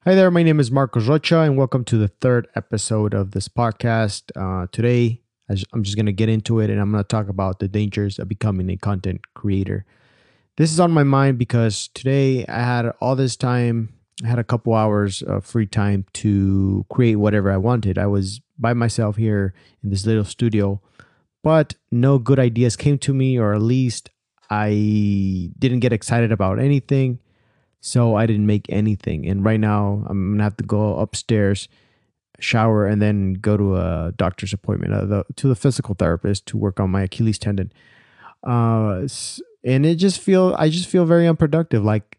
Hi there, my name is Marcos Rocha, and welcome to the third episode of this podcast. Today, I'm just going to get into it and I'm going to talk about the dangers of becoming a content creator. This is on my mind because today I had all this time, I had a couple hours of free time to create whatever I wanted. I was by myself here in this little studio, but no good ideas came to me, or at least I didn't get excited about anything. So I didn't make anything. And right now I'm gonna have to go upstairs, shower, and then go to a doctor's appointment, to the physical therapist to work on my Achilles tendon. And I just feel very unproductive. Like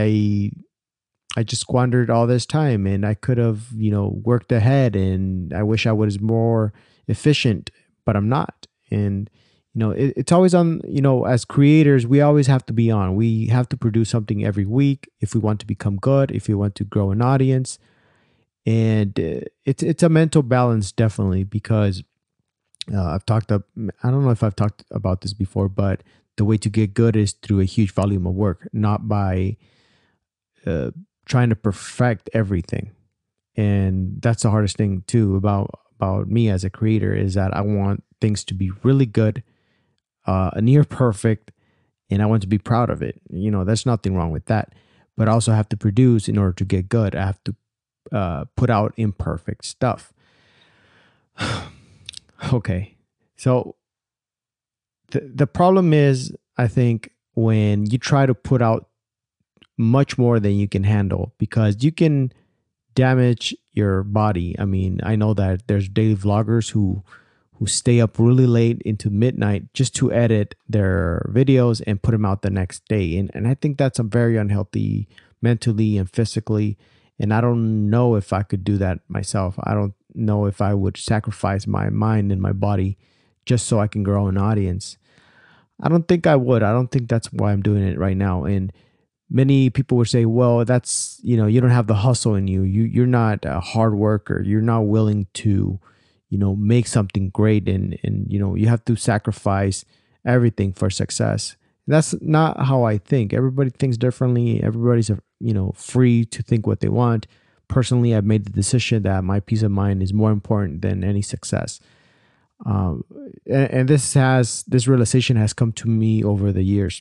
I just squandered all this time, and I could have, worked ahead. And I wish I was more efficient, but I'm not. And it's always on. As creators, we always have to be on. We have to produce something every week if we want to become good, if we want to grow an audience. And it's a mental balance, definitely, because I've talked up. I don't know if I've talked about this before, but the way to get good is through a huge volume of work, not by uh, trying to perfect everything. And that's the hardest thing too about me as a creator, is that I want things to be really good, near perfect, and I want to be proud of it. There's nothing wrong with that. But I also have to produce in order to get good. I have to put out imperfect stuff. Okay. So the problem is, I think, when you try to put out much more than you can handle, because you can damage your body. I mean, I know that there's daily vloggers who stay up really late into midnight just to edit their videos and put them out the next day. And I think that's a very unhealthy mentally and physically. And I don't know if I could do that myself. I don't know if I would sacrifice my mind and my body just so I can grow an audience. I don't think I would. I don't think that's why I'm doing it right now. And many people would say, well, that's, you don't have the hustle in you. You're not a hard worker. You're not willing to, make something great. And, you have to sacrifice everything for success. That's not how I think. Everybody thinks differently. Everybody's, free to think what they want. Personally, I've made the decision that my peace of mind is more important than any success. Um, and this realization has come to me over the years.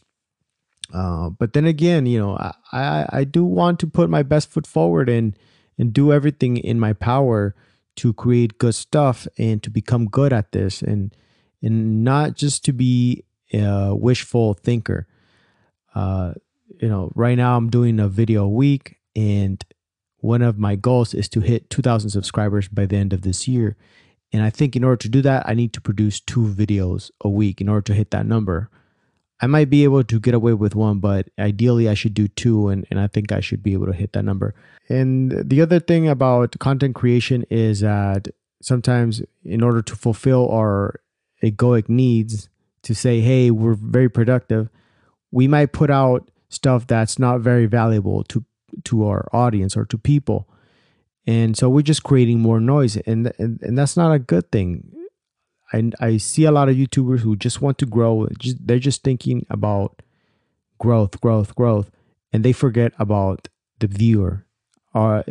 But then again, I do want to put my best foot forward and do everything in my power to create good stuff and to become good at this, and not just to be a wishful thinker. Uh, right now I'm doing a video a week, and one of my goals is to hit 2,000 subscribers by the end of this year. And I think in order to do that, I need to produce 2 videos a week in order to hit that number. I might be able to get away with one, but ideally I should do two, and I think I should be able to hit that number. And the other thing about content creation is that sometimes, in order to fulfill our egoic needs, to say, hey, we're very productive, we might put out stuff that's not very valuable to our audience or to people. And so we're just creating more noise, and that's not a good thing. I see a lot of YouTubers who just want to grow. They're just thinking about growth, growth, growth, and they forget about the viewer. Or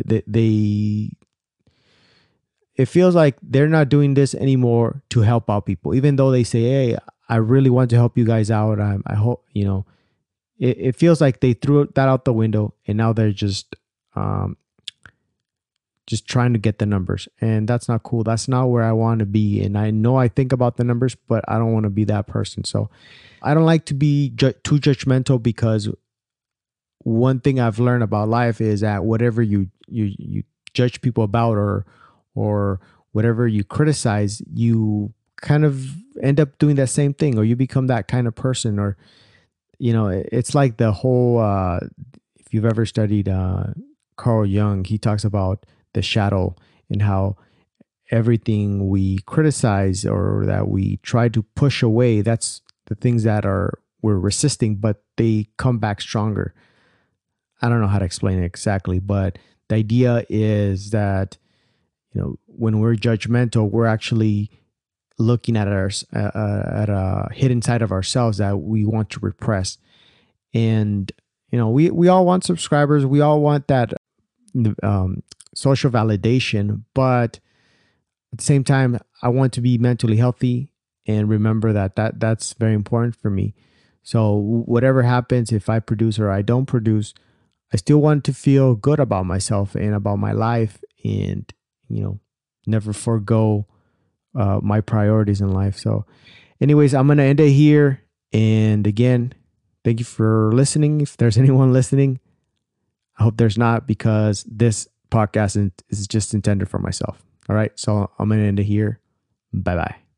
it feels like they're not doing this anymore to help out people, even though they say, "Hey, I really want to help you guys out. I hope It feels like they threw that out the window, and now they're um, just trying to get the numbers, and that's not cool. That's not where I want to be. And I know I think about the numbers, but I don't want to be that person. So I don't like to be too judgmental, because one thing I've learned about life is that whatever you judge people about, or whatever you criticize, you kind of end up doing that same thing, or you become that kind of person. Or it's like the whole if you've ever studied Carl Jung, he talks about the shadow, and how everything we criticize or that we try to push away, that's the things that are we're resisting, but they come back stronger. I don't know how to explain it exactly, but the idea is that when we're judgmental, we're actually looking at at a hidden side of ourselves that we want to repress. And we all want subscribers. We all want that um, social validation, but at the same time, I want to be mentally healthy and remember that's very important for me. So whatever happens, if I produce or I don't produce, I still want to feel good about myself and about my life, and never forego my priorities in life. So, anyways, I'm gonna end it here. And again, thank you for listening. If there's anyone listening, I hope there's not, because this podcast is just intended for myself. All right. So I'm going to end it here. Bye bye.